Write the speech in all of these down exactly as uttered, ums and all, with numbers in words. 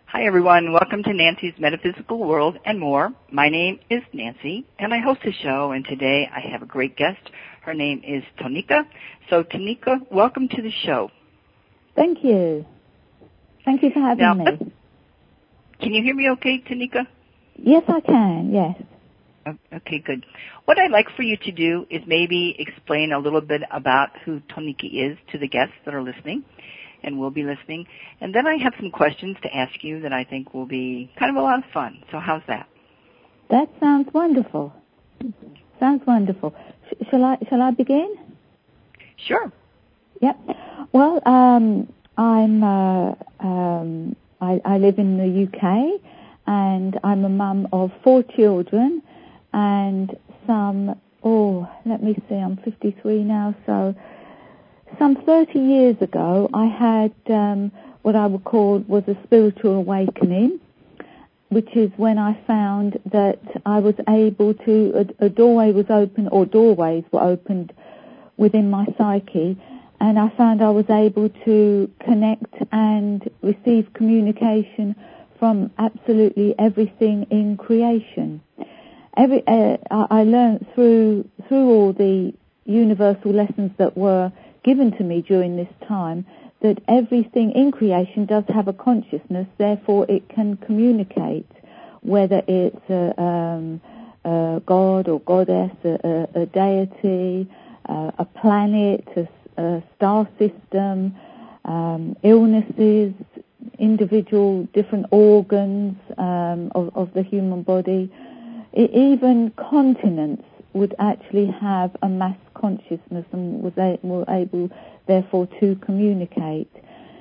Hi, everyone. Welcome to Nancy's Metaphysical World and More. My name is Nancy, and I host a show, and today I have a great guest. Her name is Tonika. So, Tonika, welcome to the show. Thank you. Thank you for having now, me. Can you hear me okay, Tonika? Yes, I can, yes. Okay, good. What I'd like for you to do is maybe explain a little bit about who Tonika is to the guests that are listening and will be listening. And then I have some questions to ask you that I think will be kind of a lot of fun. So how's that? That sounds wonderful. Sounds wonderful. Sh- shall I shall I begin? Sure. Yep. Well, um, I'm uh, um, I, I live in the U K, and I'm a mum of four children, and some. Oh, let me see. I'm fifty-three now, so. Some thirty years ago, I had um, what I would call was a spiritual awakening, which is when I found that I was able to, a, a doorway was open, or doorways were opened within my psyche, and I found I was able to connect and receive communication from absolutely everything in creation. Every, uh, I learned through through all the universal lessons that were given to me during this time that everything in creation does have a consciousness, therefore it can communicate, whether it's a, um, a god or goddess, a, a, a deity, uh, a planet, a, a star system, um, illnesses, individual different organs um, of, of the human body, it, even continents would actually have a mass consciousness and was a, were able, therefore, to communicate.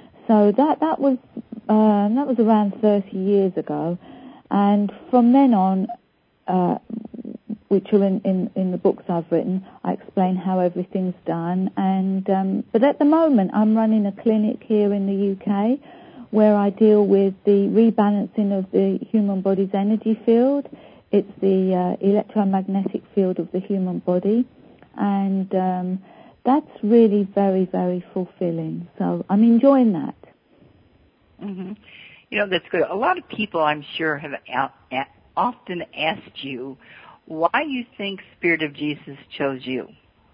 So that that was uh, that was around thirty years ago, and from then on, uh, which are in, in, in the books I've written, I explain how everything's done. And um, but at the moment, I'm running a clinic here in the U K where I deal with the rebalancing of the human body's energy field. It's the uh, electromagnetic field of the human body, and um, that's really very, very fulfilling. So I'm enjoying that. Mm-hmm. You know, that's good. A lot of people, I'm sure, have a- a- often asked you why you think Spirit of Jesus chose you.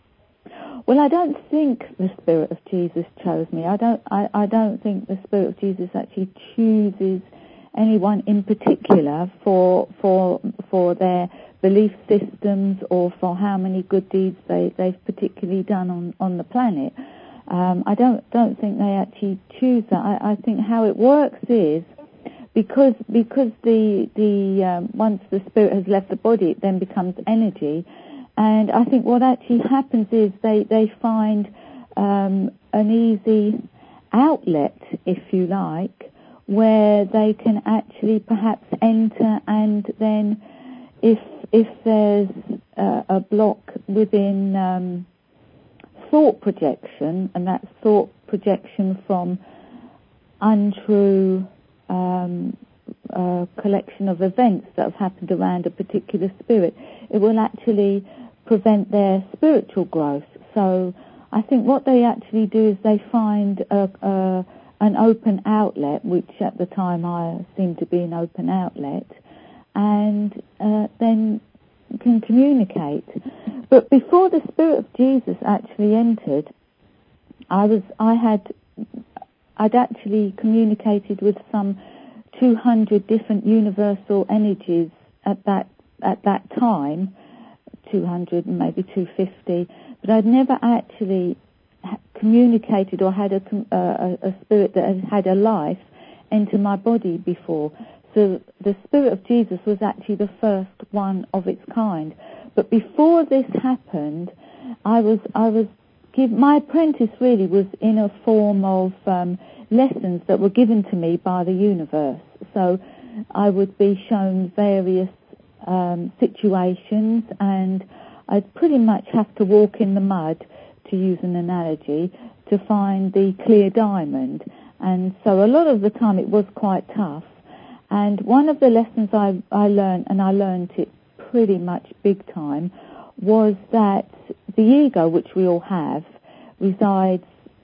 Well, I don't think the Spirit of Jesus chose me. I don't. I, I don't think the Spirit of Jesus actually chooses anyone in particular for for for their belief systems or for how many good deeds they, they've particularly done on, on the planet. Um, I don't don't think they actually choose that. I, I think how it works is because because the the um, once the spirit has left the body, it then becomes energy, and I think what actually happens is they they find um, an easy outlet, if you like, where they can actually perhaps enter, and then if if there's uh, a block within um, thought projection, and that's thought projection from untrue um, uh, collection of events that have happened around a particular spirit, it will actually prevent their spiritual growth. So I think what they actually do is they find a, a an open outlet, which at the time I seemed to be an open outlet, and uh, then can communicate. But before the Spirit of Jesus actually entered, I was I had I'd actually communicated with some two hundred different universal energies at that at that time, two hundred and maybe two hundred fifty, but I'd never actually communicated or had a, a, a spirit that had had a life enter my body before. So the Spirit of Jesus was actually the first one of its kind. But before this happened, I was I was give, my apprentice really was in a form of um, lessons that were given to me by the universe. So I would be shown various um, situations, and I'd pretty much have to walk in the mud, to use an analogy, to find the clear diamond. And so a lot of the time it was quite tough. And one of the lessons I, I learned, and I learned it pretty much big time, was that the ego, which we all have, resides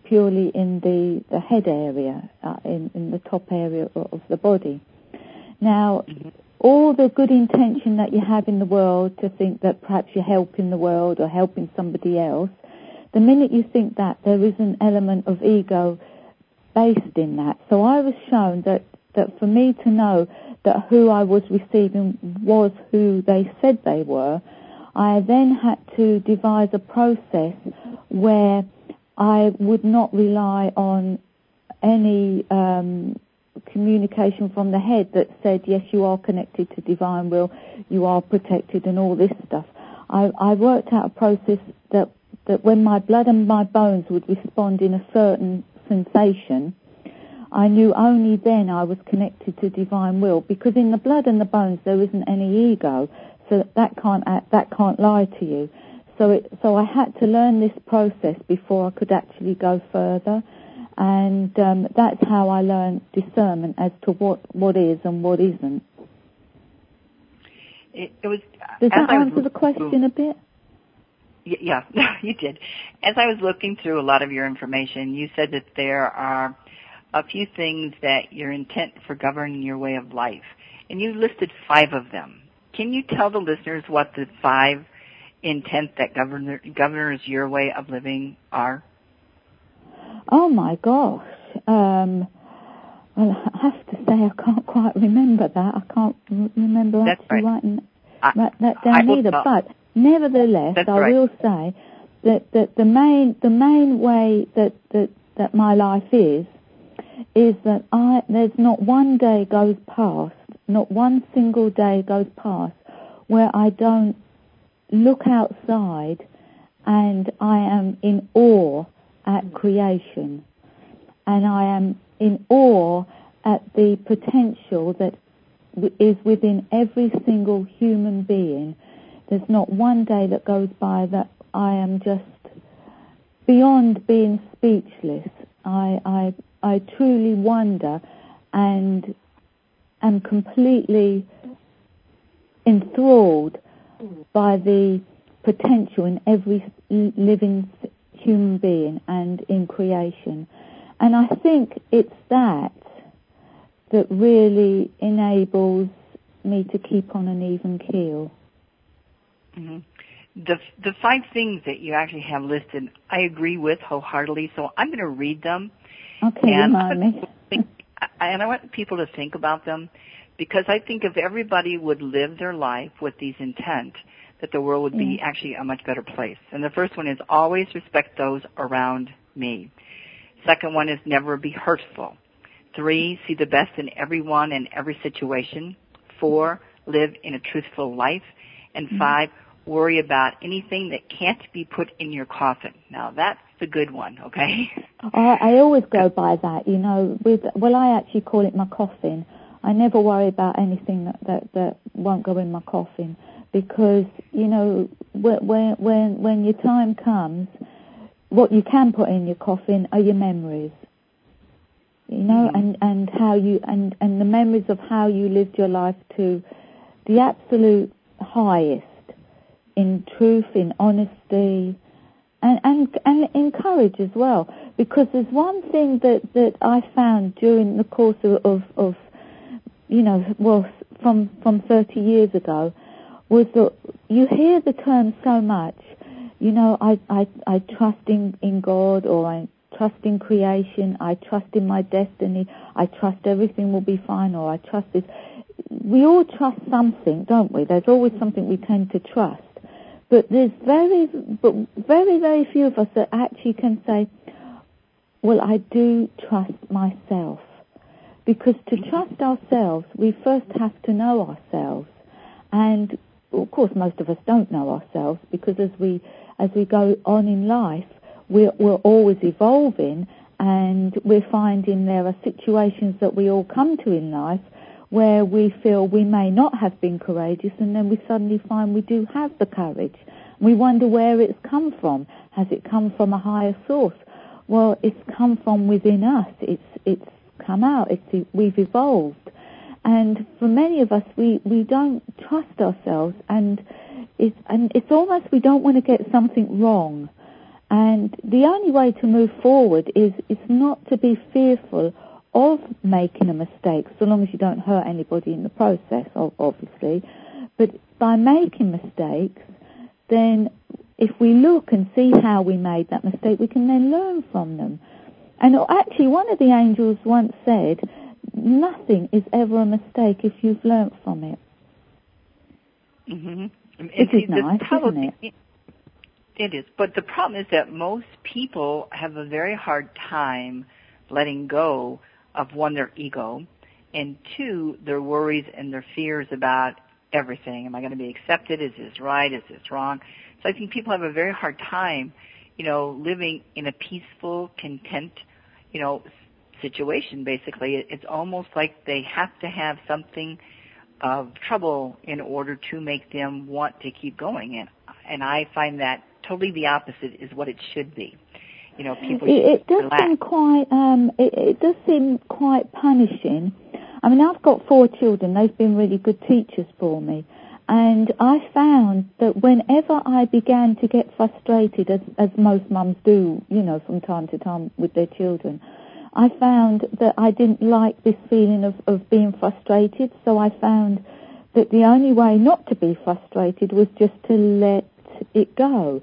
purely in the, the head area, uh, in, in the top area of the body. Now, mm-hmm. all the good intention that you have in the world to think that perhaps you're helping the world or helping somebody else, the minute you think that, there is an element of ego based in that. So I was shown that, that for me to know that who I was receiving was who they said they were, I then had to devise a process where I would not rely on any um, communication from the head that said, yes, you are connected to divine will, you are protected and all this stuff. I, I worked out a process that, that when my blood and my bones would respond in a certain sensation, I knew only then I was connected to divine will, because in the blood and the bones there isn't any ego, so that can't that can't lie to you. So it, so I had to learn this process before I could actually go further, and um, that's how I learned discernment as to what, what is and what isn't. It, it was. Does that answer the question a bit? Yeah, you did. As I was looking through a lot of your information, you said that there are a few things that your intent for governing your way of life, and you listed five of them. Can you tell the listeners what the five intent that govern, governors your way of living are? Oh my gosh. Um, well, I have to say I can't quite remember that. I can't remember That's actually right. writing I, that, that down will, either. uh, but nevertheless, That's I right. will say that, that the main the main way that, that, that my life is is that I there's not one day goes past, not one single day goes past where I don't look outside and I am in awe at creation, and I am in awe at the potential that is within every single human being. There's not one day that goes by that I am just beyond being speechless. I, I, I truly wonder and am completely enthralled by the potential in every living human being and in creation. And I think it's that that really enables me to keep on an even keel. Mm-hmm. The the five things that you actually have listed, I agree with wholeheartedly, so I'm going to read them. Okay, and remind me. Think, and I want people to think about them, because I think if everybody would live their life with these intent, that the world would be yeah. actually a much better place. And the first one is always respect those around me. Second one is never be hurtful. Three, see the best in everyone and every situation. Four, live in a truthful life. And mm-hmm. five, worry about anything that can't be put in your coffin. Now, that's the good one, okay? I, I always go by that, you know. With well, I actually call it my coffin. I never worry about anything that, that, that won't go in my coffin, because, you know, when, when, when your time comes, what you can put in your coffin are your memories. You know, mm-hmm. and, and how you, and, and the memories of how you lived your life to the absolute highest, in truth, in honesty, and, and, and in courage as well. Because there's one thing that, that I found during the course of, of, of you know, well, from, from thirty years ago, was that you hear the term so much, you know, I, I, I trust in, in God, or I trust in creation, I trust in my destiny, I trust everything will be fine, or I trust this. We all trust something, don't we? There's always something we tend to trust. But there's very, but very, very few of us that actually can say, well, I do trust myself. Because to trust ourselves, we first have to know ourselves. And, of course, most of us don't know ourselves, because as we as we go on in life, we're, we're always evolving, and we're finding there are situations that we all come to in life where we feel we may not have been courageous, and then we suddenly find we do have the courage. We wonder where it's come from. Has it come from a higher source? Well, it's come from within us. It's it's come out. It's we've evolved. And for many of us, we, we don't trust ourselves, and it's and it's almost we don't want to get something wrong. And the only way to move forward is, is not to be fearful of making a mistake, so long as you don't hurt anybody in the process, obviously. But by making mistakes, then if we look and see how we made that mistake, we can then learn from them. And actually, one of the angels once said, nothing is ever a mistake if you've learnt from it. Mm-hmm. Which is nice, probably, isn't it? It is. But the problem is that most people have a very hard time letting go of, one, their ego, and two, their worries and their fears about everything. Am I going to be accepted? Is this right? Is this wrong? So I think people have a very hard time, you know, living in a peaceful, content, you know, situation, basically. It's almost like they have to have something of trouble in order to make them want to keep going. And, and I find that totally the opposite is what it should be. You know, people it, it does relax. seem quite, um, it, it does seem quite punishing. I mean, I've got four children. They've been really good teachers for me. And I found that whenever I began to get frustrated, as, as most mums do, you know, from time to time with their children, I found that I didn't like this feeling of, of being frustrated. So I found that the only way not to be frustrated was just to let it go.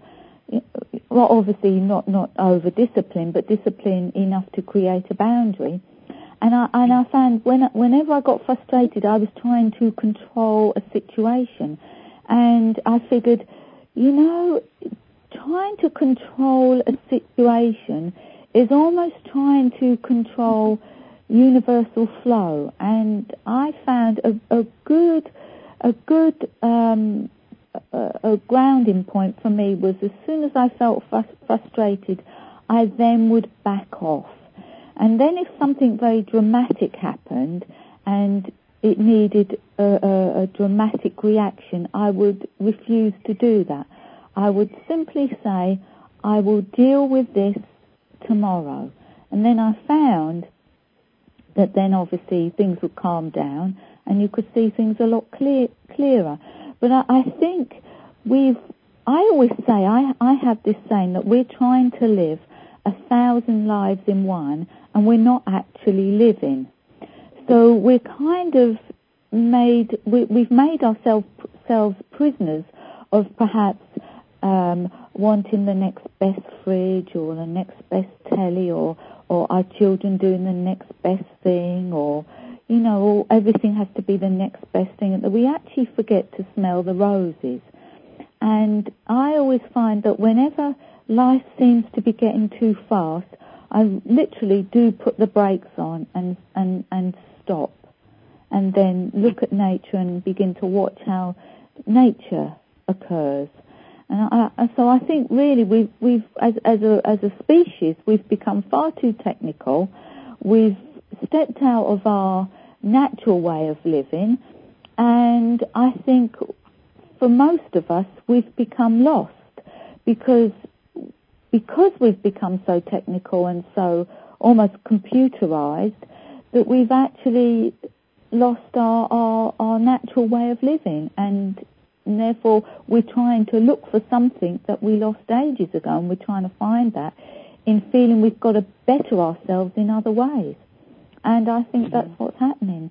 Well, obviously not, not over-discipline, but discipline enough to create a boundary. And I, and I found when, whenever I got frustrated, I was trying to control a situation. And I figured, you know, trying to control a situation is almost trying to control universal flow. And I found a, a good, a good, um, a, a grounding point for me was as soon as I felt frustrated, I then would back off. And then if something very dramatic happened and it needed a, a, a dramatic reaction, I would refuse to do that. I would simply say, I will deal with this tomorrow. And then I found that then obviously things would calm down and you could see things a lot clear, clearer. But I, I think we've, I always say, I, I have this saying that we're trying to live a thousand lives in one, and we're not actually living. So we're kind of made, we, we've made ourselves selves prisoners of perhaps um, wanting the next best fridge or the next best telly, or, or our children doing the next best thing, or, you know, everything has to be the next best thing, and that we actually forget to smell the roses. And I always find that whenever life seems to be getting too fast, I literally do put the brakes on and, and, and stop, and then look at nature and begin to watch how nature occurs. And I, so I think really we've, we've as, as a as a species, we've become far too technical. We've stepped out of our natural way of living, and I think for most of us we've become lost because because we've become so technical and so almost computerized that we've actually lost our, our, our natural way of living, and, and therefore we're trying to look for something that we lost ages ago, and we're trying to find that in feeling we've got to better ourselves in other ways. And I think that's what's happening.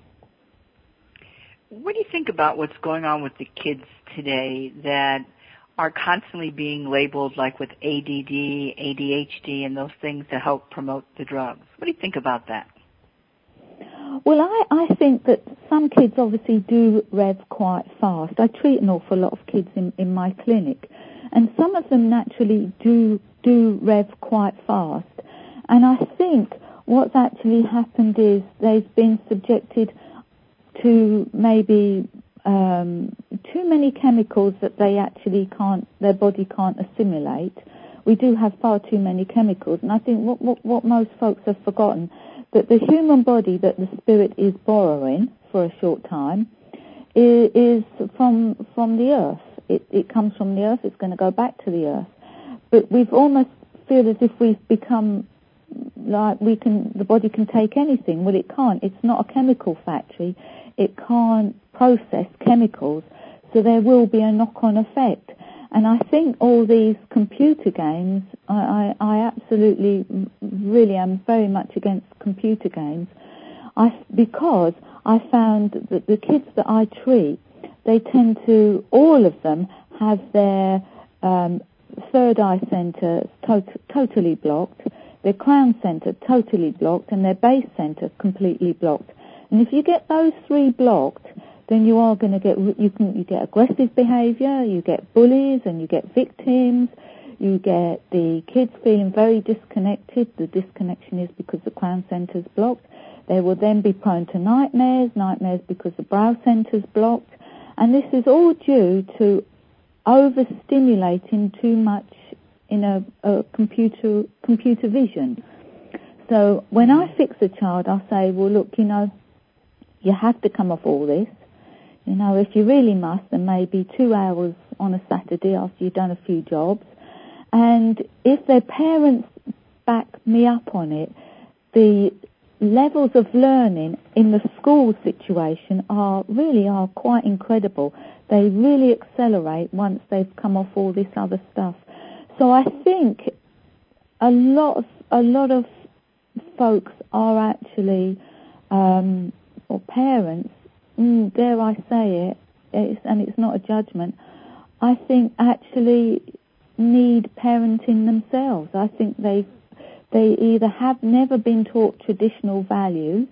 What do you think about what's going on with the kids today that are constantly being labeled like with A D D, A D H D, and those things to help promote the drugs? What do you think about that? Well, I, I think that some kids obviously do rev quite fast. I treat an awful lot of kids in, in my clinic, and some of them naturally do do rev quite fast. And I think what's actually happened is they've been subjected to maybe um, too many chemicals that they actually can't, their body can't assimilate. We do have far too many chemicals, and I think what, what, what most folks have forgotten, that the human body that the spirit is borrowing for a short time is, is from from the earth. It, it comes from the earth. It's going to go back to the earth. But we've almost feel as if we've become like we can. The body can take anything. Well, it can't. It's not a chemical factory. It can't process chemicals, so there will be a knock-on effect. And I think all these computer games, I, I, I absolutely, really am very much against computer games, I, because I found that the kids that I treat, they tend to, all of them, have their um, third eye centre to- totally blocked, their crown centre totally blocked, and their base centre completely blocked. And if you get those three blocked, then you are going to get, you can, you get aggressive behaviour, you get bullies, and you get victims, you get the kids feeling very disconnected. The disconnection is because the crown centre's blocked. They will then be prone to nightmares, nightmares because the brow centre's blocked. And this is all due to overstimulating too much in a, a computer computer vision. So when I fix a child, I say, well, look, you know, you have to come off all this. You know, if you really must, then maybe two hours on a Saturday after you've done a few jobs. And if their parents back me up on it, the levels of learning in the school situation are really are quite incredible. They really accelerate once they've come off all this other stuff. So I think a lot of a lot of folks are actually, um, or parents, mm, dare I say it, it's, and it's not a judgment, I think actually need parenting themselves. I think they they either have never been taught traditional values,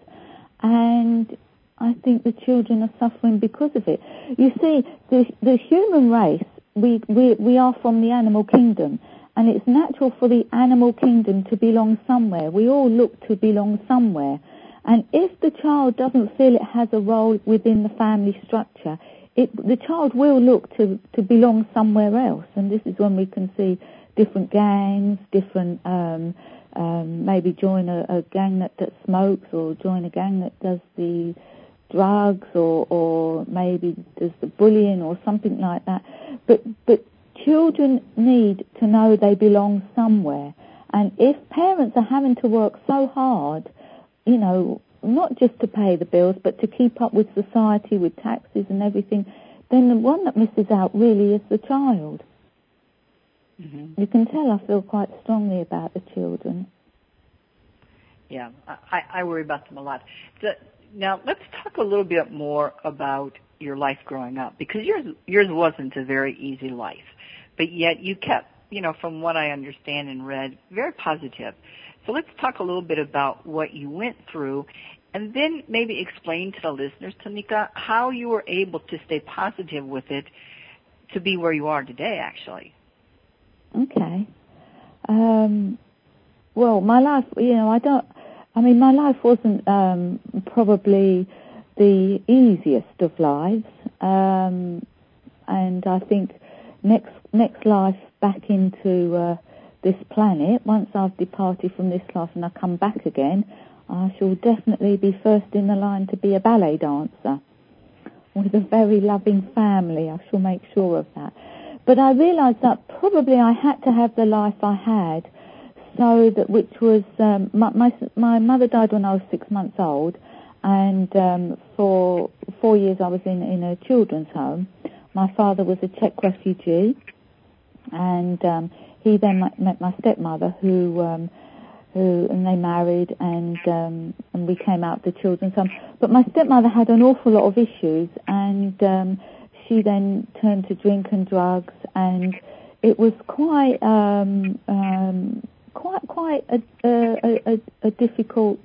and I think the children are suffering because of it. You see, the the human race, we we we are from the animal kingdom, and it's natural for the animal kingdom to belong somewhere. We all look to belong somewhere. And if the child doesn't feel it has a role within the family structure, it, the child will look to, to belong somewhere else. And this is when we can see different gangs, different, um, um, maybe join a, a gang that, that smokes, or join a gang that does the drugs, or, or maybe does the bullying or something like that. But, but children need to know they belong somewhere. And if parents are having to work so hard, you know, not just to pay the bills, but to keep up with society, with taxes and everything, then the one that misses out really is the child. Mm-hmm. You can tell I feel quite strongly about the children. Yeah, I, I worry about them a lot. So, now, let's talk a little bit more about your life growing up, because yours, yours wasn't a very easy life, but yet you kept, you know, from what I understand and read, very positive. So let's talk a little bit about what you went through, and then maybe explain to the listeners, Tonika, how you were able to stay positive with it to be where you are today, actually. Okay. Um, well, my life, you know, I don't, I mean, my life wasn't um, probably the easiest of lives, um, and I think next next life back into uh, this planet, once I've departed from this life and I come back again, I shall definitely be first in the line to be a ballet dancer with a very loving family. I shall make sure of that. But I realised that probably I had to have the life I had, so that which was um, my, my my mother died when I was six months old, and um, for four years I was in in a children's home. My father was a Czech refugee, and um, he then met my stepmother, who, um, who, and they married, and um, and we came out of the children's home. But my stepmother had an awful lot of issues, and um, she then turned to drink and drugs, and it was quite, um, um, quite, quite a, a, a, a difficult.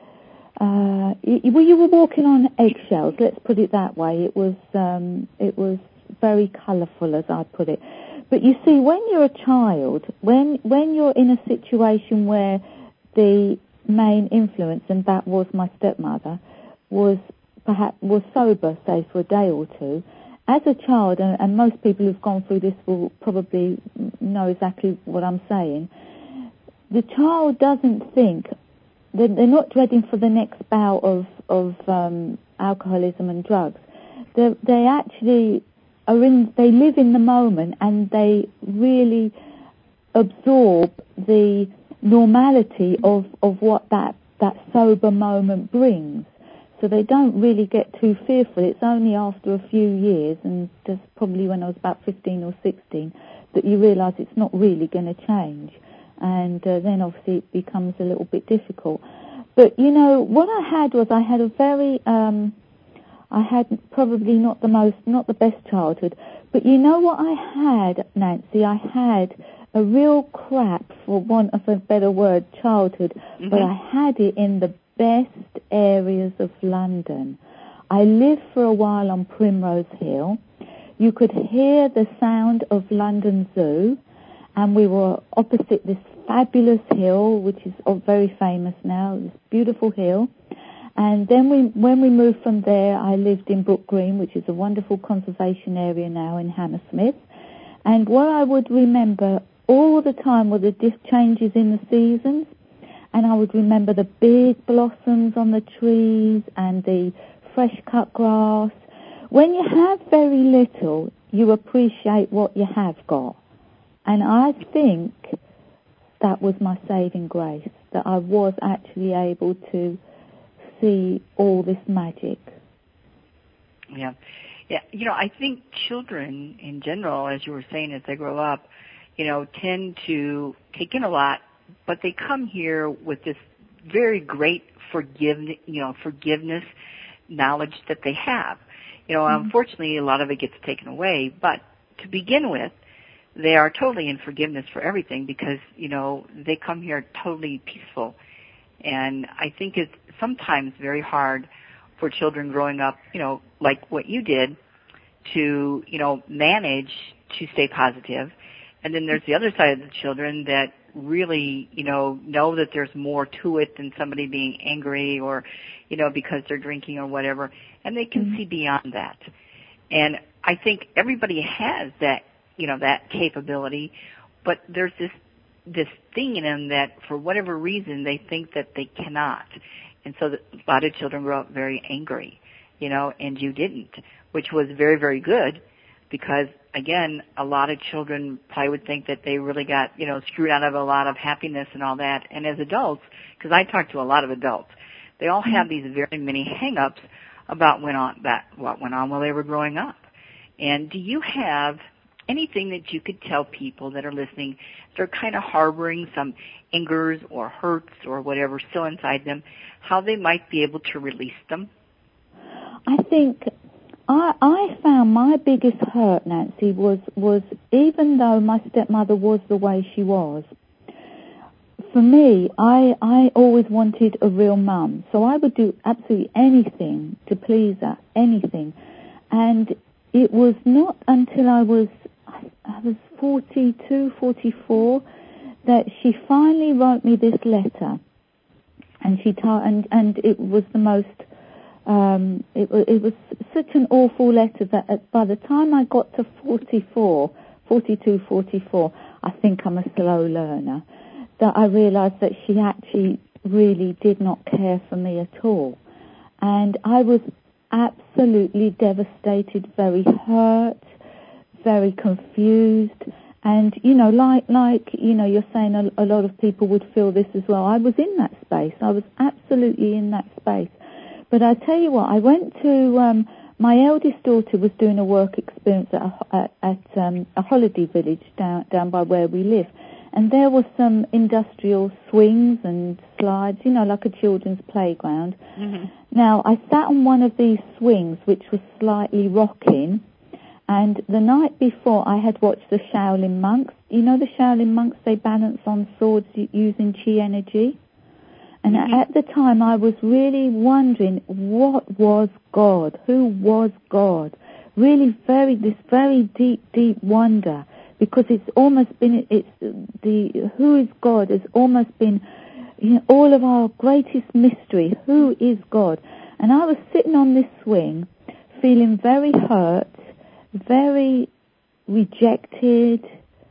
Uh, well, you were walking on eggshells. Let's put it that way. It was, um, it was very colourful, as I put it. But you see, when you're a child, when when you're in a situation where the main influence, and that was my stepmother, was perhaps was sober, say for a day or two, as a child, and, and most people who've gone through this will probably know exactly what I'm saying, the child doesn't think, they're, they're not dreading for the next bout of, of um, alcoholism and drugs. They're, they actually are in, they live in the moment, and they really absorb the normality of, of what that, that sober moment brings. So they don't really get too fearful. It's only after a few years, and just probably when I was about fifteen or sixteen, that you realise it's not really going to change. And uh, then obviously it becomes a little bit difficult. But, you know, what I had was I had a very, um, I had probably not the most, not the best childhood. But you know what I had, Nancy? I had a real crap, for want of a better word, childhood. Mm-hmm. But I had it in the best areas of London. I lived for a while on Primrose Hill. You could hear the sound of London Zoo, and we were opposite this fabulous hill, which is very famous now, this beautiful hill. And then we, when we moved from there, I lived in Brook Green, which is a wonderful conservation area now in Hammersmith. And what I would remember all the time were the diff changes in the seasons, and I would remember the big blossoms on the trees and the fresh cut grass. When you have very little, you appreciate what you have got. And I think that was my saving grace, that I was actually able to see all this magic. Yeah. Yeah, you know, I think children in general, as you were saying, as they grow up, you know, tend to take in a lot, but they come here with this very great forgiveness, you know, forgiveness knowledge that they have. You know, mm-hmm. Unfortunately, a lot of it gets taken away, but to begin with, they are totally in forgiveness for everything because, you know, they come here totally peaceful. And I think it's sometimes very hard for children growing up, you know, like what you did, to, you know, manage to stay positive. And then there's the other side of the children that really, you know, know that there's more to it than somebody being angry or, you know, because they're drinking or whatever. And they can mm-hmm. see beyond that. And I think everybody has that, you know, that capability, but there's this this thing in them that for whatever reason they think that they cannot. And so a lot of children grow up very angry, you know, and you didn't, which was very, very good because, again, a lot of children probably would think that they really got, you know, screwed out of a lot of happiness and all that. And as adults, because I talk to a lot of adults, they all have these very many hang-ups about when on, that, what went on while they were growing up. And do you have anything that you could tell people that are listening that are kind of harboring some angers or hurts or whatever still inside them, how they might be able to release them? I think I, I found my biggest hurt, Nancy, was, was even though my stepmother was the way she was, for me, I, I always wanted a real mum. So I would do absolutely anything to please her, anything. And it was not until I was I was forty-two, forty-four, that she finally wrote me this letter, and she ta- and and it was the most, um, it, it was such an awful letter that by the time I got to forty-four, forty-two, forty-four, I think I'm a slow learner, that I realised that she actually really did not care for me at all, and I was absolutely devastated, very hurt, very confused, and, you know, like, like you know, you're saying a, a lot of people would feel this as well. I was in that space. I was absolutely in that space. But I tell you what, I went to, um, my eldest daughter was doing a work experience at a, at, at um, a holiday village down, down by where we live, and there were some industrial swings and slides, you know, like a children's playground. Mm-hmm. Now, I sat on one of these swings, which was slightly rocking, and the night before, I had watched the Shaolin monks. You know the Shaolin monks, they balance on swords using chi energy. And mm-hmm. at the time, I was really wondering, what was God? Who was God? Really very, this very deep, deep wonder. Because it's almost been, it's the, who is God has almost been, you know, all of our greatest mystery. Who is God? And I was sitting on this swing, feeling very hurt, very rejected,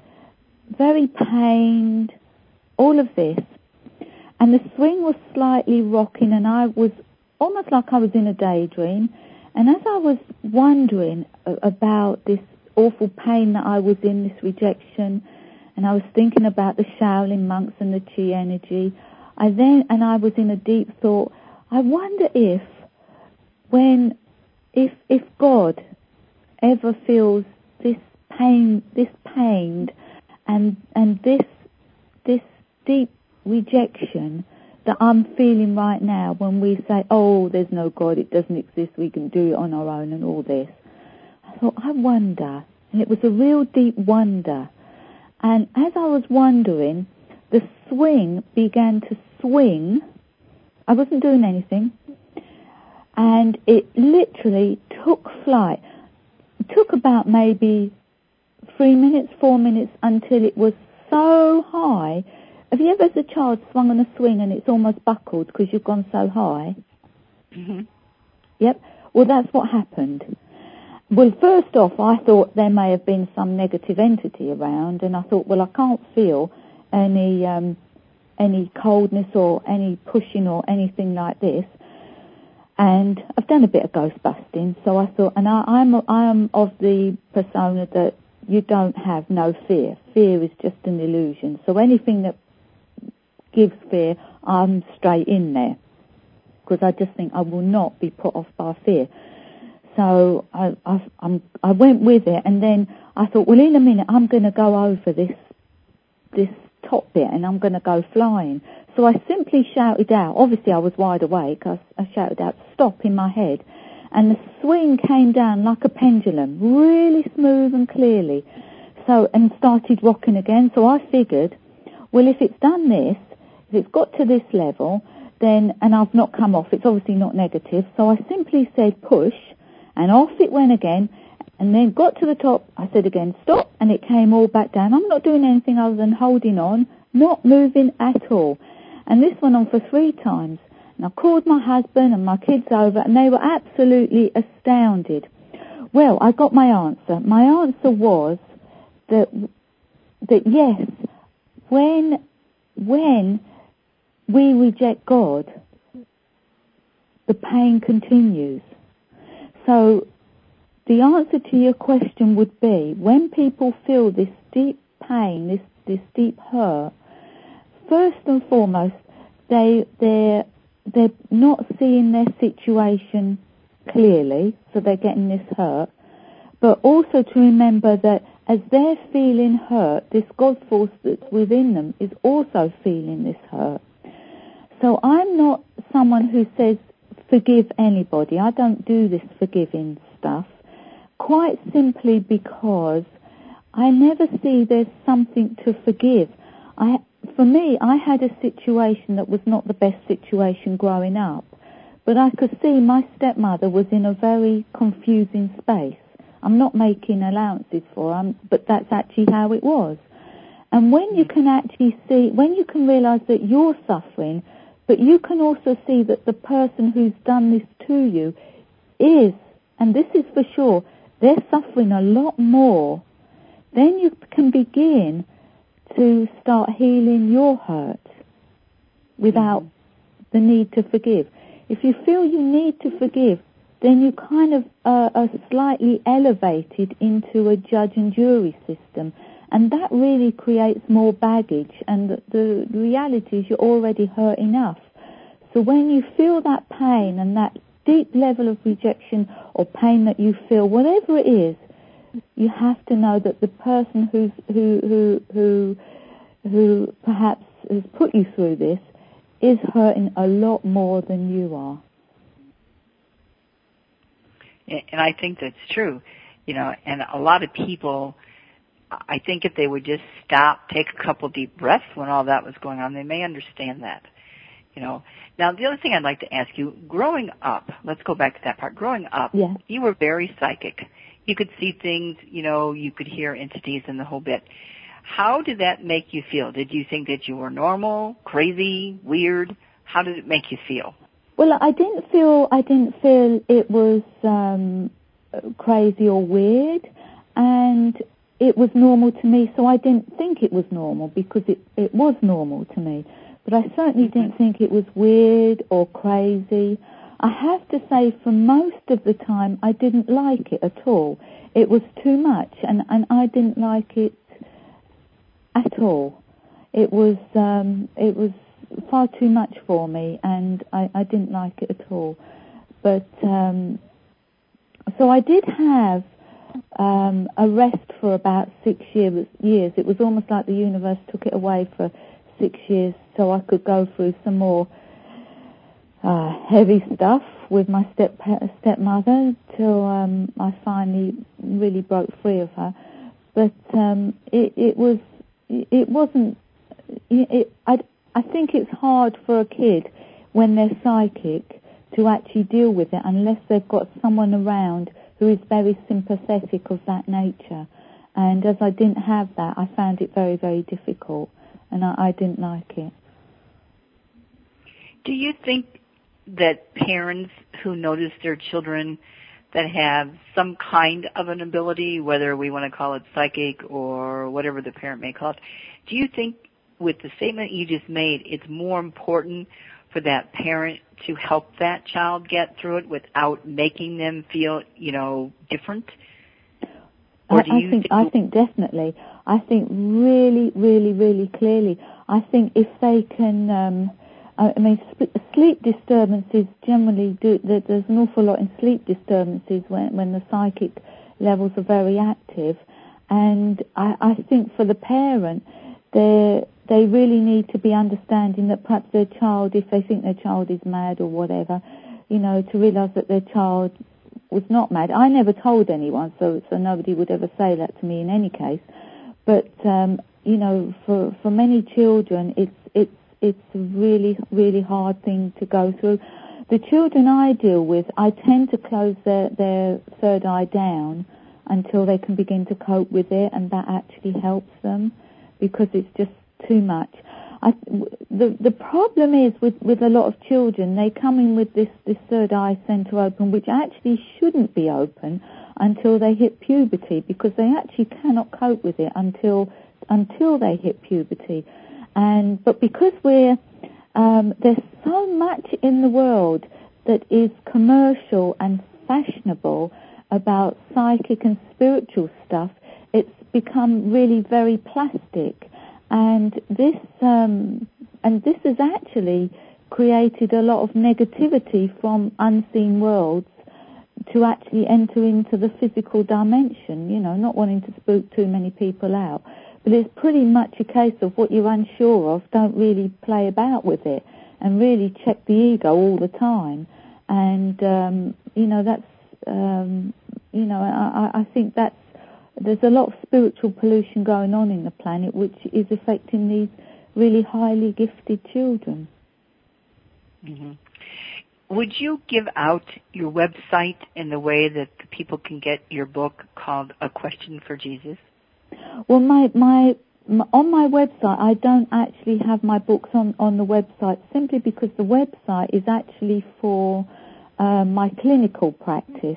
very pained, all of this. And the swing was slightly rocking, and I was almost like I was in a daydream. And as I was wondering about this awful pain that I was in, this rejection, and I was thinking about the Shaolin monks and the chi energy, I then, and I was in a deep thought, I wonder if, when, if, if God ever feels this pain, this pain, and and this this deep rejection that I'm feeling right now when we say, oh, there's no God, it doesn't exist, we can do it on our own and all this. I thought, I wonder, and it was a real deep wonder. And as I was wondering, the swing began to swing. I wasn't doing anything. And it literally took flight. It took about maybe three minutes, four minutes until it was so high. Have you ever as a child swung on a swing and it's almost buckled because you've gone so high? Mm-hmm. Yep. Well, that's what happened. Well, first off, I thought there may have been some negative entity around, and I thought, well, I can't feel any um, any coldness or any pushing or anything like this. And I've done a bit of ghost busting, so I thought, and I, I'm I am of the persona that you don't have no fear. Fear is just an illusion. So anything that gives fear, I'm straight in there, because I just think I will not be put off by fear. So I, I, I'm, I went with it, and then I thought, well, in a minute I'm going to go over this this top bit, and I'm going to go flying. So I simply shouted out. Obviously, I was wide awake. I, I shouted out, "Stop!" in my head, and the swing came down like a pendulum, really smooth and clearly. So and started rocking again. So I figured, well, if it's done this, if it's got to this level, then and I've not come off, it's obviously not negative. So I simply said, "Push." And off it went again, and then got to the top. I said again, "Stop," and it came all back down. I'm not doing anything other than holding on, not moving at all. And this went on for three times. And I called my husband and my kids over, and they were absolutely astounded. Well, I got my answer. My answer was that that yes, when when we reject God, the pain continues. So the answer to your question would be, when people feel this deep pain, this, this deep hurt, first and foremost, they, they're, they're not seeing their situation clearly, so they're getting this hurt, but also to remember that as they're feeling hurt, this God force that's within them is also feeling this hurt. So I'm not someone who says, forgive anybody. I don't do this forgiving stuff, quite simply because I never see there's something to forgive. I, for me, I had a situation that was not the best situation growing up, but I could see my stepmother was in a very confusing space. I'm not making allowances for her, but that's actually how it was. And when you can actually see, when you can realise that you're suffering, but you can also see that the person who's done this to you is, and this is for sure, they're suffering a lot more, then you can begin to start healing your hurt without the need to forgive. If you feel you need to forgive, then you kind of uh, are slightly elevated into a judge and jury system. And that really creates more baggage, and the, the reality is you're already hurt enough. So when you feel that pain and that deep level of rejection or pain that you feel, whatever it is, you have to know that the person who's, who, who, who, who perhaps has put you through this is hurting a lot more than you are. And I think that's true, you know, and a lot of people, I think if they would just stop, take a couple deep breaths when all that was going on, they may understand that, you know. Now, the other thing I'd like to ask you, growing up, let's go back to that part. Growing up, yeah. You were very psychic. You could see things, you know, you could hear entities and the whole bit. How did that make you feel? Did you think that you were normal, crazy, weird? How did it make you feel? Well, I didn't feel, I didn't feel it was um, crazy or weird, and it was normal to me, so I didn't think it was normal because it, it was normal to me. But I certainly didn't think it was weird or crazy. I have to say, for most of the time, I didn't like it at all. It was too much, and, and I didn't like it at all. It was um, it was far too much for me, and I, I didn't like it at all. But um, so I did have um, a rest for about six years. Years. It was almost like the universe took it away for six years so I could go through some more uh, heavy stuff with my step stepmother till um, I finally really broke free of her. But um, it, it was, it wasn't. It, I, I think it's hard for a kid when they're psychic to actually deal with it unless they've got someone around who is very sympathetic of that nature. And as I didn't have that, I found it very, very difficult, and I, I didn't like it. Do you think that parents who notice their children that have some kind of an ability, whether we want to call it psychic or whatever the parent may call it, do you think with the statement you just made, it's more important for that parent to help that child get through it without making them feel, you know, different? Or do I, I you think, think I think definitely. I think really, really, really clearly. I think if they can, um, I mean, sleep disturbances generally do. There's an awful lot in sleep disturbances when when the psychic levels are very active, and I, I think for the parent, they they really need to be understanding that perhaps their child, if they think their child is mad or whatever, you know, to realise that their child was not mad. I never told anyone, so so nobody would ever say that to me in any case. But um, you know, for for many children, it's it's it's a really really hard thing to go through. The children I deal with, I tend to close their their third eye down until they can begin to cope with it, and that actually helps them because it's just too much. I, the the problem is with, with a lot of children, they come in with this, this third eye centre open, which actually shouldn't be open until they hit puberty, because they actually cannot cope with it until until they hit puberty. And but because we're um, there's so much in the world that is commercial and fashionable about psychic and spiritual stuff, it's become really very plastic. And this um, and this has actually created a lot of negativity from unseen worlds to actually enter into the physical dimension, you know, not wanting to spook too many people out. But it's pretty much a case of what you're unsure of, don't really play about with it and really check the ego all the time. And, um, you know, that's, um, you know, I, I think that's, there's a lot of spiritual pollution going on in the planet, which is affecting these really highly gifted children. Mm-hmm. Would you give out your website in the way that people can get your book called A Question for Jesus? Well, my, my, my on my website, I don't actually have my books on, on the website, simply because the website is actually for uh, my clinical practice,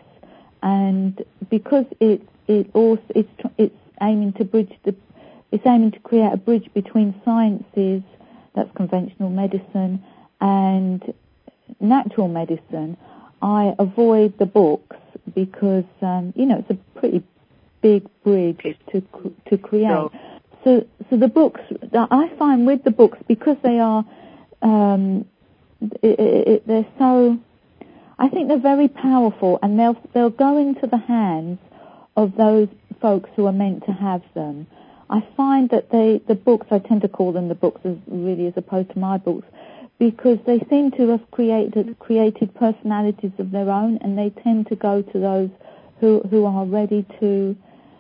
and because it it also it's it's aiming to bridge the it's aiming to create a bridge between sciences, that's conventional medicine, and natural medicine. I avoid the books because um, you know it's a pretty big bridge to to create. No. So so the books that I find with the books, because they are um, it, it, they're so, I think they're very powerful, and they'll they'll go into the hands of those folks who are meant to have them. I find that they the books, I tend to call them the books as really as opposed to my books, because they seem to have created created personalities of their own, and they tend to go to those who who are ready to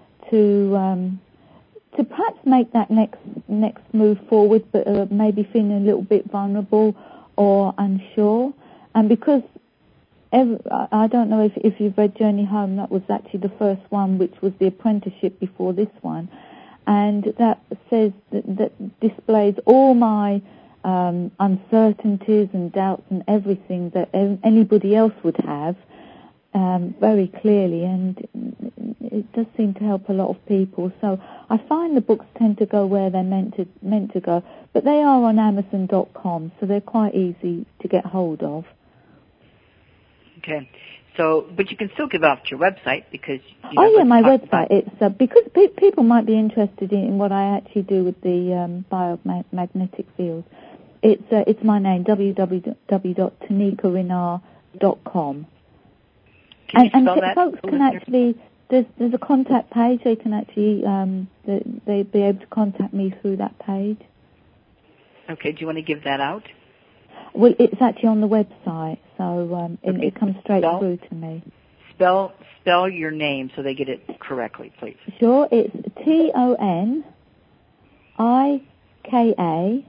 to um, to perhaps make that next next move forward, but uh, maybe feeling a little bit vulnerable or unsure. And because every, I don't know if, if you've read Journey Home, that was actually the first one, which was the apprenticeship before this one, and that says that, that displays all my um, uncertainties and doubts and everything that anybody else would have um, very clearly, and it does seem to help a lot of people. So I find the books tend to go where they're meant to meant to go, but they are on Amazon dot com, so they're quite easy to get hold of. Okay, so but you can still give out your website, because you know, oh yeah, my website. About... It's uh, because pe- people might be interested in what I actually do with the um, biomagnetic field. It's uh, it's my name, w w w dot tanika rinar dot com. Can and you spell and that? folks can actually there's there's a contact page. They can actually um, they they'd be able to contact me through that page. Okay. Do you want to give that out? Well, it's actually on the website, so um, it, okay. it comes straight spell, through to me. Spell spell your name so they get it correctly, please. Sure. It's T O N I K A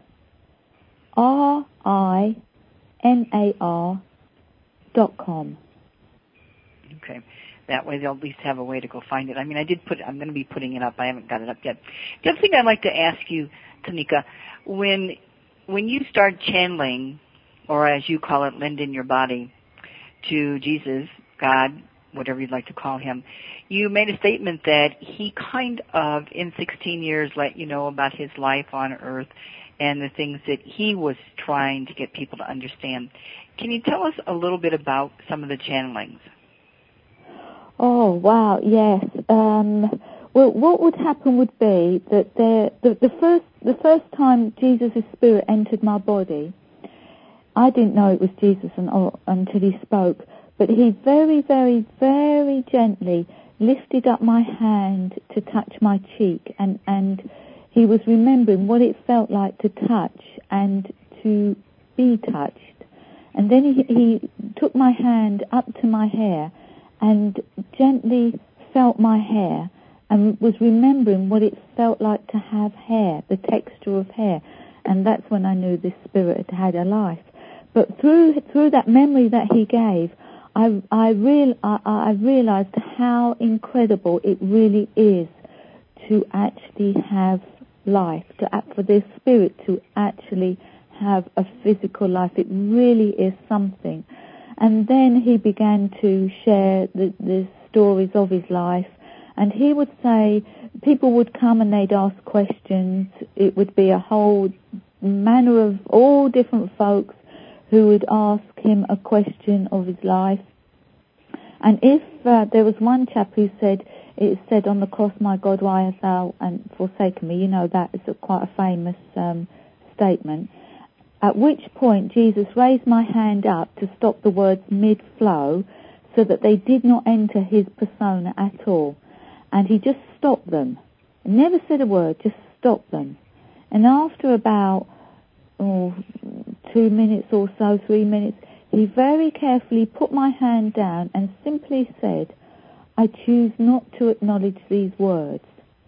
R I N A R dot com. Okay. That way they'll at least have a way to go find it. I mean, I did put, I'm going to be putting it up. I haven't got it up yet. The other thing I'd like to ask you, Tonika, when, when you start channeling, or as you call it, lend in your body to Jesus, God, whatever you'd like to call him, you made a statement that he kind of, in sixteen years, let you know about his life on earth and the things that he was trying to get people to understand. Can you tell us a little bit about some of the channelings? Oh, wow, yes. Um, well, what would happen would be that the, the, the first the first time Jesus' spirit entered my body, I didn't know it was Jesus and, oh, until he spoke, but he very, very, very gently lifted up my hand to touch my cheek, and, and he was remembering what it felt like to touch and to be touched. And then he, he took my hand up to my hair and gently felt my hair and was remembering what it felt like to have hair, the texture of hair. And that's when I knew this spirit had had a life. But through through that memory that he gave, I, I, real, I, I realized how incredible it really is to actually have life, to for their spirit to actually have a physical life. It really is something. And then he began to share the, the stories of his life, and he would say, people would come and they'd ask questions. It would be a whole manner of all different folks who would ask him a question of his life. And if uh, there was one chap who said, it said on the cross, my God, why hast thou and forsaken me? You know, that is a, quite a famous um, statement. At which point Jesus raised my hand up to stop the words mid-flow so that they did not enter his persona at all. And he just stopped them. Never said a word, just stopped them. And after about oh, two minutes or so, three minutes, he very carefully put my hand down and simply said, I choose not to acknowledge these words.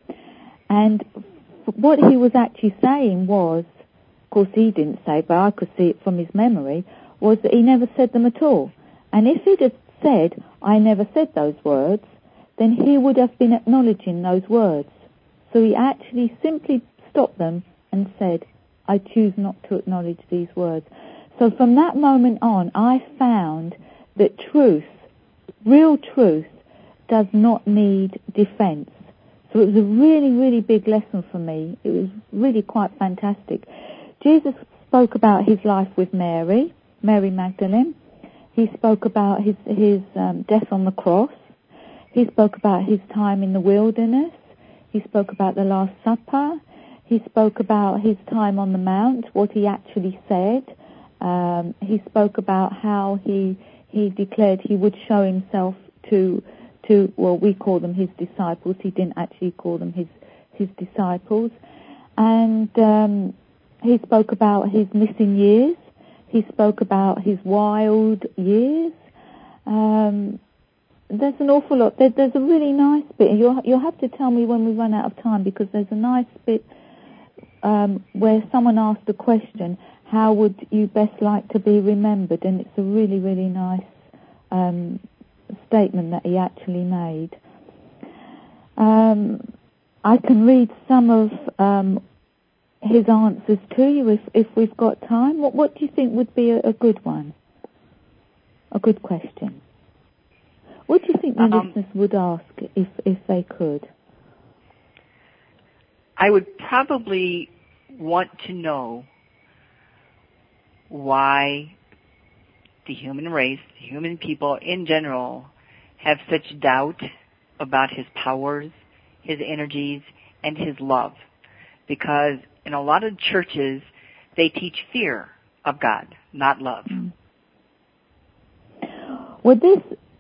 And what he was actually saying was, of course he didn't say, but I could see it from his memory, was that he never said them at all. And if he'd have said, I never said those words, then he would have been acknowledging those words. So he actually simply stopped them and said, I choose not to acknowledge these words. So from that moment on, I found that truth, real truth, does not need defense. So it was a really, really big lesson for me. It was really quite fantastic. Jesus spoke about his life with Mary, Mary Magdalene. He spoke about his, his um, death on the cross. He spoke about his time in the wilderness. He spoke about the Last Supper. He spoke about his time on the Mount, what he actually said. Um, he spoke about how he he declared he would show himself to to well, we call them his disciples. He didn't actually call them his his disciples. And um, he spoke about his missing years. He spoke about his wild years. Um, there's an awful lot. There, there's a really nice bit. You'll you'll have to tell me when we run out of time, because there's a nice bit um, where someone asked a question, how would you best like to be remembered? And it's a really, really nice um, statement that he actually made. Um, I can read some of um, his answers to you if, if we've got time. What, what do you think would be a, a good one? A good question? What do you think the um, listeners would ask if, if they could? I would probably want to know why the human race, human people in general, have such doubt about his powers, his energies, and his love. Because in a lot of churches, they teach fear of God, not love. Well, this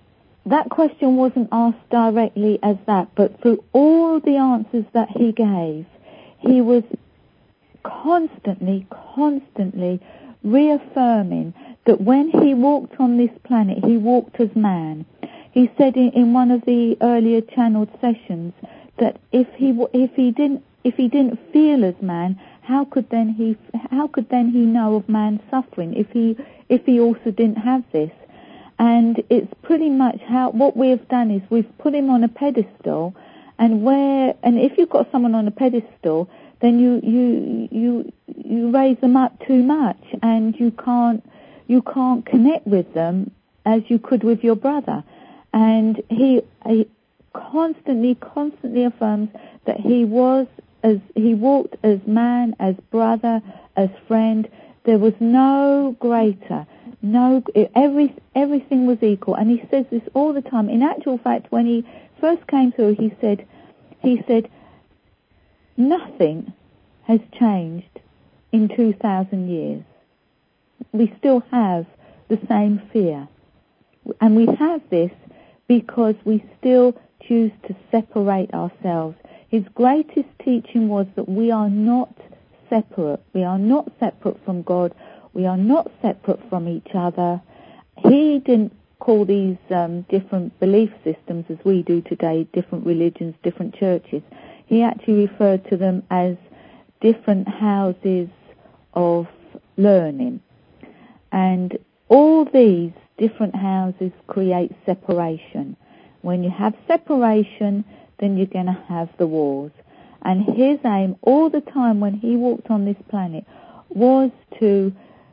that question wasn't asked directly as that, but through all the answers that he gave, he was constantly, constantly reaffirming that when he walked on this planet, he walked as man. He said in, in one of the earlier channeled sessions that if he if he didn't if he didn't feel as man, how could then he how could then he know of man's suffering if he if he also didn't have this? And it's pretty much how what we've done is we've put him on a pedestal, and where and if you've got someone on a pedestal, then you you you you raise them up too much, and you can't you can't connect with them as you could with your brother. And he, he constantly constantly affirms that he was as he walked as man, as brother, as friend. There was no greater. No, every everything was equal, and he says this all the time. In actual fact, when he first came through, he said, he said, nothing has changed in two thousand years. We still have the same fear, and we have this because we still choose to separate ourselves. His greatest teaching was that we are not separate. We are not separate from God. We are not separate from each other. He didn't call these um, different belief systems as we do today, different religions, different churches. He actually referred to them as different houses of learning. And all these different houses create separation. When you have separation, then you're going to have the wars. And his aim all the time when he walked on this planet was to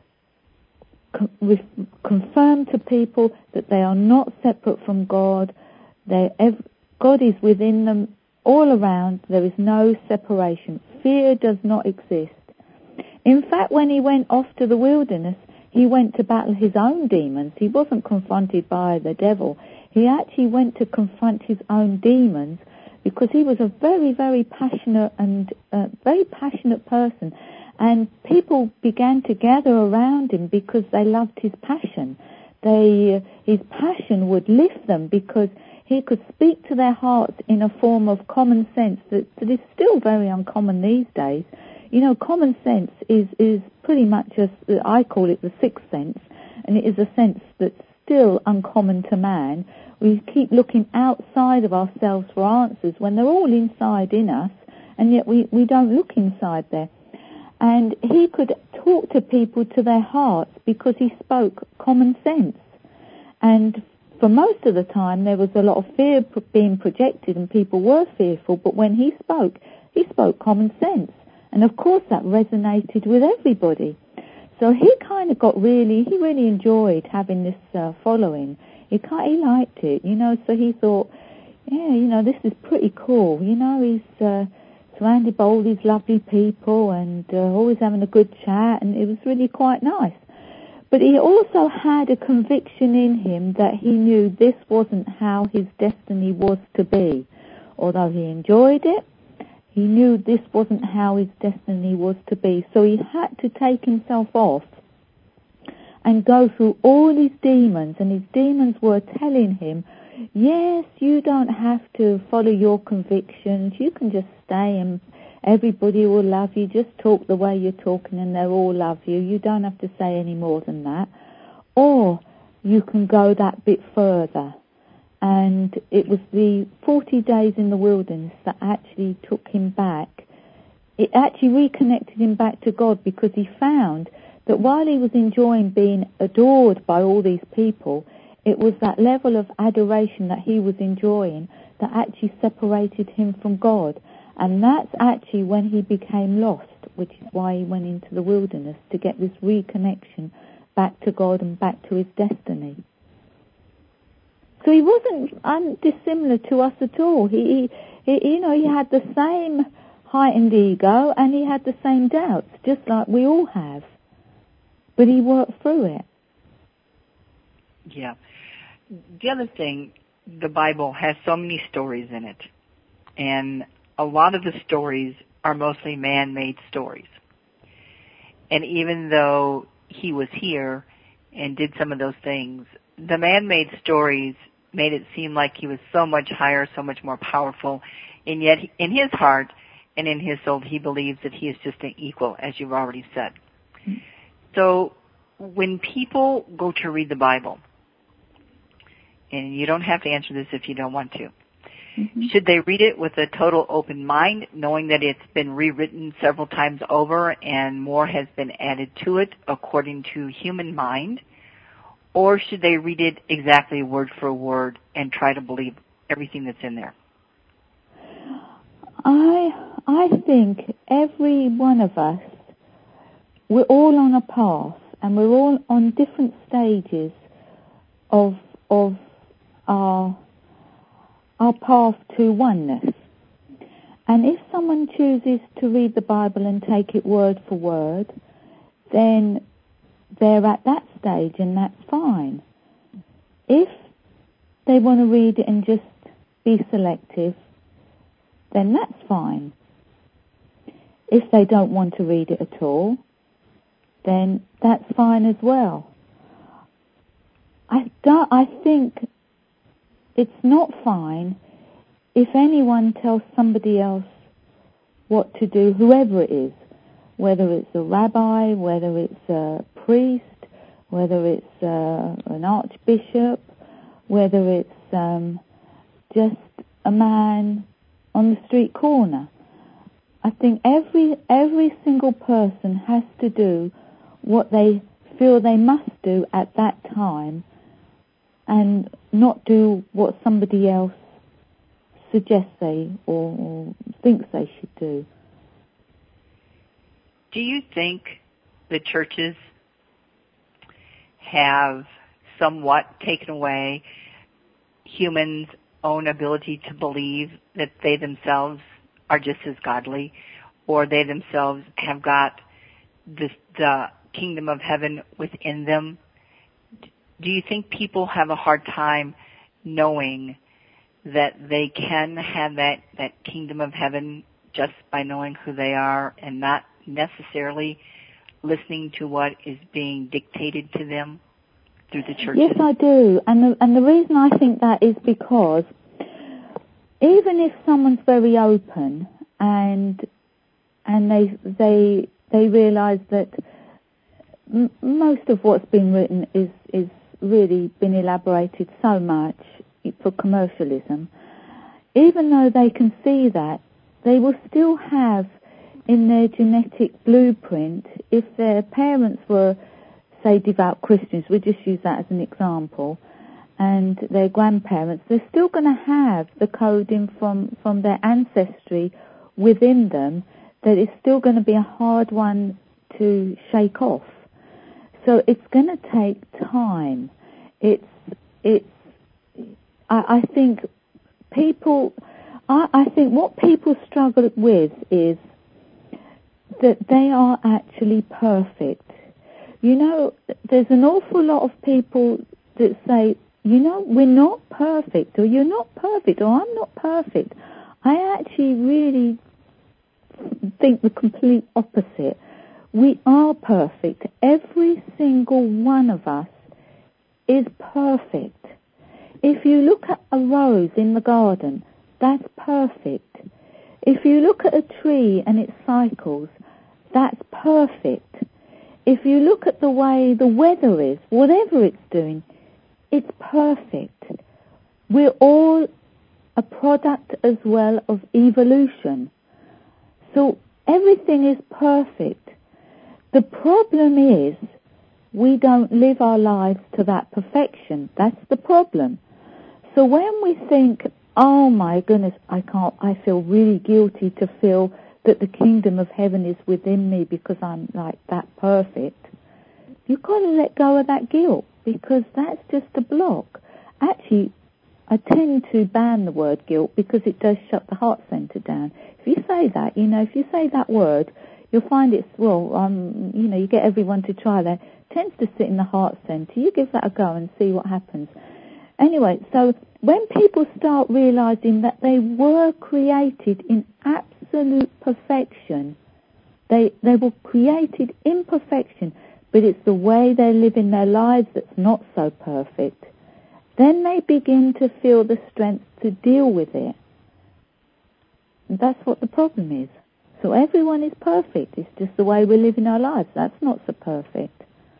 confirm to people that they are not separate from God. They, God is within them all around. There is no separation. Fear does not exist. In fact, when he went off to the wilderness, he went to battle his own demons. He wasn't confronted by the devil. He actually went to confront his own demons because he was a very, very passionate and uh, very passionate person. And people began to gather around him because they loved his passion. They, uh, his passion would lift them because he could speak to their hearts in a form of common sense that, that is still very uncommon these days. You know, common sense is, is pretty much, a, I call it the sixth sense, and it is a sense that's still uncommon to man. We keep looking outside of ourselves for answers when they're all inside in us, and yet we, we don't look inside there. And he could talk to people to their hearts because he spoke common sense. And for most of the time there was a lot of fear being projected and people were fearful, but when he spoke, he spoke common sense. And of course that resonated with everybody. So he kind of got really, he really enjoyed having this uh, following. He, he liked it, you know, so he thought, yeah, you know, this is pretty cool. You know, he's uh, surrounded by all these lovely people and uh, always having a good chat, and it was really quite nice. But he also had a conviction in him that he knew this wasn't how his destiny was to be. Although he enjoyed it, he knew this wasn't how his destiny was to be. So he had to take himself off and go through all his demons, and his demons were telling him, yes, you don't have to follow your convictions, you can just stay and everybody will love you, just talk the way you're talking and they'll all love you, you don't have to say any more than that. Or you can go that bit further. And it was the forty days in the wilderness that actually took him back. It actually reconnected him back to God, because he found that while he was enjoying being adored by all these people, it was that level of adoration that he was enjoying that actually separated him from God. And that's actually when he became lost, which is why he went into the wilderness, to get this reconnection back to God and back to his destiny. So he wasn't undissimilar to us at all. He, he, he, you know, he had the same heightened ego and he had the same doubts, just like we all have. But he worked through it. Yeah. The other thing, the Bible has so many stories in it, and a lot of the stories are mostly man-made stories. And even though he was here and did some of those things, the man-made stories made it seem like he was so much higher, so much more powerful, and yet in his heart and in his soul he believes that he is just an equal, as you've already said. Mm-hmm. So when people go to read the Bible, and you don't have to answer this if you don't want to, mm-hmm. should they read it with a total open mind, knowing that it's been rewritten several times over and more has been added to it according to human mind? Or should they read it exactly word for word and try to believe everything that's in there? I I think every one of us, we're all on a path, and we're all on different stages of of our our path to oneness. And if someone chooses to read the Bible and take it word for word, then they're at that stage, and that's fine. If they want to read it and just be selective, then that's fine. If they don't want to read it at all, then that's fine as well. I don't, I think it's not fine if anyone tells somebody else what to do, whoever it is, whether it's a rabbi, whether it's a priest, whether it's uh, an archbishop, whether it's um, just a man on the street corner. I think every every single person has to do what they feel they must do at that time, and not do what somebody else suggests they or, or thinks they should do. Do you think the churches have somewhat taken away humans' own ability to believe that they themselves are just as godly, or they themselves have got this, the kingdom of heaven within them? Do you think people have a hard time knowing that they can have that, that kingdom of heaven just by knowing who they are and not necessarily listening to what is being dictated to them through the churches? Yes, I do. And the, and the reason I think that is because even if someone's very open and and they they they realise that m- most of what's been written is is really been elaborated so much for commercialism, even though they can see that, they will still have in their genetic blueprint, if their parents were, say, devout Christians, we just use that as an example, and their grandparents, they're still going to have the coding from, from their ancestry within them that is still going to be a hard one to shake off. So it's going to take time. It's, it's, I, I think people, I, I think what people struggle with is that they are actually perfect. You know, there's an awful lot of people that say, you know, we're not perfect, or you're not perfect, or I'm not perfect. I actually really think the complete opposite. We are perfect. Every single one of us is perfect. If you look at a rose in the garden, that's perfect. If you look at a tree and it cycles, that's perfect. If you look at the way the weather is, whatever it's doing, it's perfect. We're all a product as well of evolution. So everything is perfect. The problem is we don't live our lives to that perfection. That's the problem. So when we think, oh my goodness, I can't, I feel really guilty to feel that the kingdom of heaven is within me because I'm like that perfect, you've got to let go of that guilt, because that's just a block. Actually, I tend to ban the word guilt because it does shut the heart center down. If you say that, you know, if you say that word, you'll find it's, well, um, you know, you get everyone to try that. It tends to sit in the heart center. You give that a go and see what happens. Anyway, so when people start realizing that they were created in absolute perfection, they they were created in perfection, but it's the way they're living their lives that's not so perfect. then they begin to feel the strength to deal with it. And that's what the problem is. So everyone is perfect. It's just the way we're living our lives. That's not so perfect.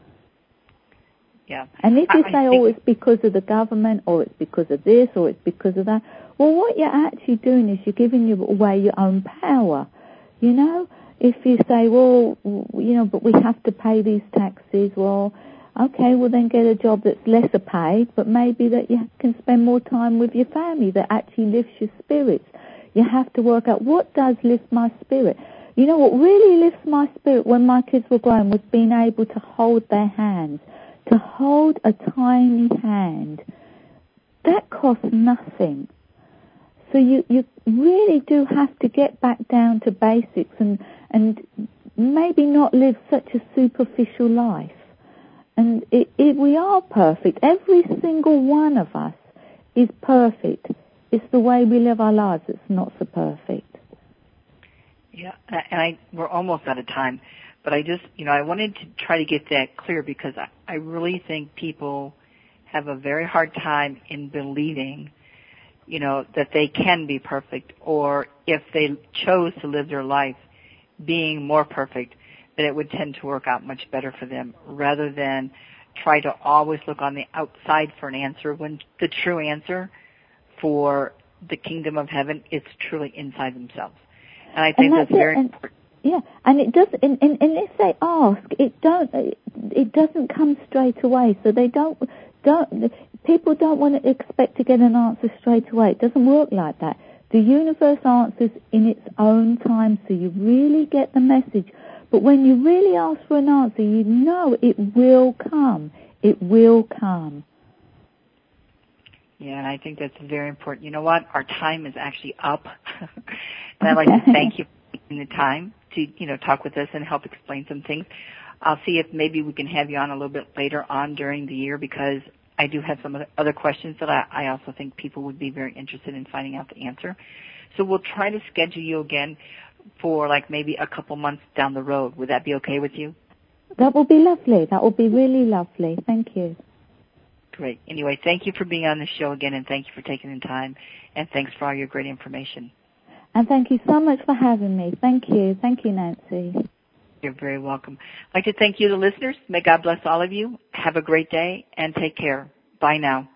Yeah. And if you I, say, I oh, it's because of the government, or it's because of this, or it's because of that, well, what you're actually doing is you're giving away your own power. You know, if you say, well, you know, but we have to pay these taxes, well, okay, well then get a job that's lesser paid, but maybe that you can spend more time with your family that actually lifts your spirits. You have to work out what does lift my spirit. You know, what really lifts my spirit when my kids were growing was being able to hold their hands. To hold a tiny hand, that costs nothing. So you, you really do have to get back down to basics and, and maybe not live such a superficial life. And it, it, we are perfect. Every single one of us is perfect. It's the way we live our lives that's not so perfect. Yeah, and I, we're almost out of time. But I just, you know, I wanted to try to get that clear because I, I really think people have a very hard time in believing, you know, that they can be perfect, or if they chose to live their life being more perfect, that it would tend to work out much better for them, rather than try to always look on the outside for an answer when the true answer for the kingdom of heaven is truly inside themselves. And I think and that's, that's very and, important. Yeah, and it does. And, and, and if they ask, it don't. It doesn't come straight away. So they don't. Don't. People don't want to expect to get an answer straight away. It doesn't work like that. The universe answers in its own time, so you really get the message. But when you really ask for an answer, you know it will come. It will come. Yeah, and I think that's very important. You know what? Our time is actually up. And I'd like to thank you for taking the time to, you know, talk with us and help explain some things. I'll see if maybe we can have you on a little bit later on during the year, because I do have some other questions that I, I also think people would be very interested in finding out the answer. So we'll try to schedule you again for like maybe a couple months down the road. Would that be okay with you? That will be lovely. That will be really lovely. Thank you. Great. Anyway, thank you for being on the show again, and thank you for taking the time, and thanks for all your great information. And thank you so much for having me. Thank you. Thank you, Nancy. You're very welcome. I'd like to thank you, the listeners. May God bless all of you. Have a great day, and take care. Bye now.